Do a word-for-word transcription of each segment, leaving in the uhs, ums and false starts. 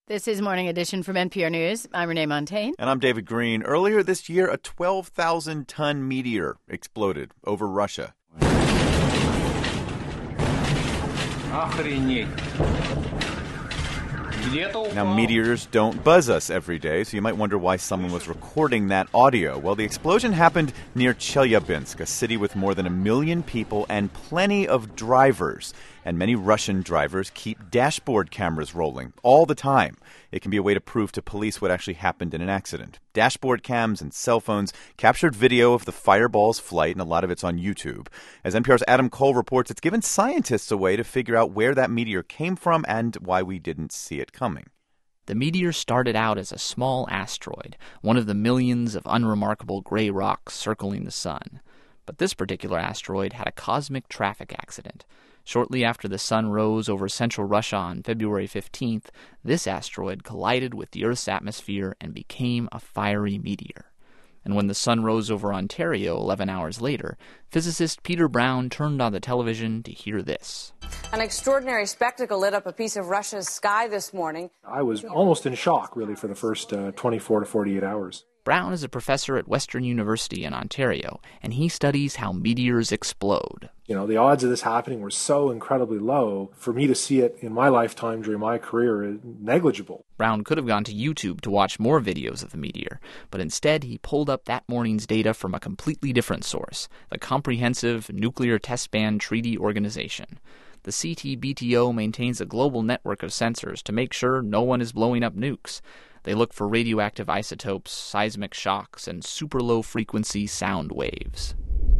This is Morning Edition from N P R News. I'm Renee Montaigne. And I'm David Green. Earlier this year, a twelve thousand ton meteor exploded over Russia. Now, meteors don't buzz us every day, so you might wonder why someone was recording that audio. Well, the explosion happened near Chelyabinsk, a city with more than a million people and plenty of drivers. And many Russian drivers keep dashboard cameras rolling all the time. It can be a way to prove to police what actually happened in an accident. Dashboard cams and cell phones captured video of the fireball's flight, and a lot of it's on YouTube. As N P R's Adam Cole reports, it's given scientists a way to figure out where that meteor came from and why we didn't see it coming. The meteor started out as a small asteroid, one of the millions of unremarkable gray rocks circling the sun. But this particular asteroid had a cosmic traffic accident. Shortly after the sun rose over central Russia on February fifteenth, this asteroid collided with the Earth's atmosphere and became a fiery meteor. And when the sun rose over Ontario eleven hours later, physicist Peter Brown turned on the television to hear this. An extraordinary spectacle lit up a piece of Russia's sky this morning. I was almost in shock, really, for the first uh, twenty-four to forty-eight hours. Brown is a professor at Western University in Ontario, and he studies how meteors explode. You know, the odds of this happening were so incredibly low. For me to see it in my lifetime during my career is negligible. Brown could have gone to YouTube to watch more videos of the meteor, but instead he pulled up that morning's data from a completely different source, the Comprehensive Nuclear Test Ban Treaty Organization. The C T B T O maintains a global network of sensors to make sure no one is blowing up nukes. They look for radioactive isotopes, seismic shocks, and super low-frequency sound waves.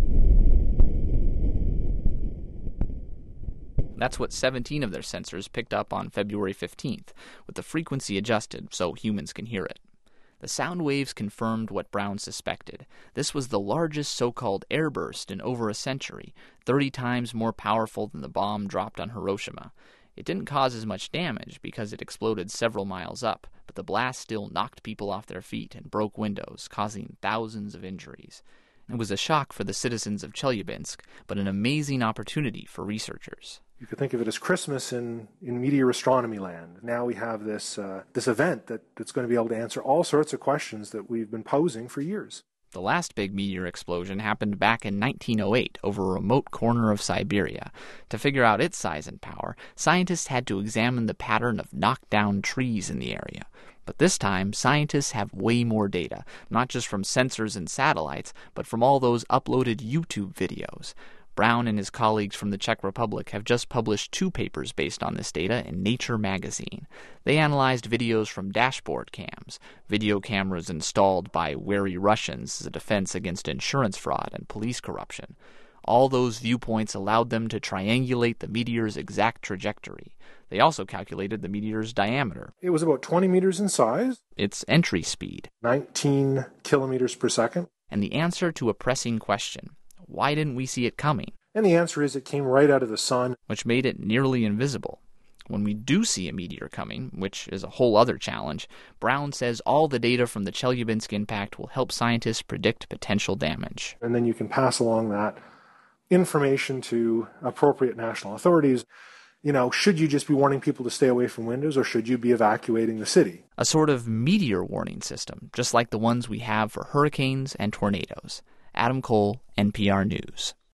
That's what seventeen of their sensors picked up on February fifteenth, with the frequency adjusted so humans can hear it. The sound waves confirmed what Brown suspected. This was the largest so-called airburst in over a century, thirty times more powerful than the bomb dropped on Hiroshima. It didn't cause as much damage because it exploded several miles up, but the blast still knocked people off their feet and broke windows, causing thousands of injuries. It was a shock for the citizens of Chelyabinsk, but an amazing opportunity for researchers. You could think of it as Christmas in, in meteor astronomy land. Now we have this uh, this event that, that's going to be able to answer all sorts of questions that we've been posing for years. The last big meteor explosion happened back in nineteen oh eight over a remote corner of Siberia. To figure out its size and power, scientists had to examine the pattern of knocked-down trees in the area. But this time, scientists have way more data, not just from sensors and satellites, but from all those uploaded YouTube videos. Brown and his colleagues from the Czech Republic have just published two papers based on this data in Nature magazine. They analyzed videos from dashboard cams, video cameras installed by wary Russians as a defense against insurance fraud and police corruption. All those viewpoints allowed them to triangulate the meteor's exact trajectory. They also calculated the meteor's diameter. It was about twenty meters in size. Its entry speed. nineteen kilometers per second. And the answer to a pressing question. Why didn't we see it coming? And the answer is it came right out of the sun, which made it nearly invisible. When we do see a meteor coming, which is a whole other challenge, Brown says all the data from the Chelyabinsk impact will help scientists predict potential damage. And then you can pass along that information to appropriate national authorities. You know, should you just be warning people to stay away from windows, or should you be evacuating the city? A sort of meteor warning system, just like the ones we have for hurricanes and tornadoes. Adam Cole, N P R News.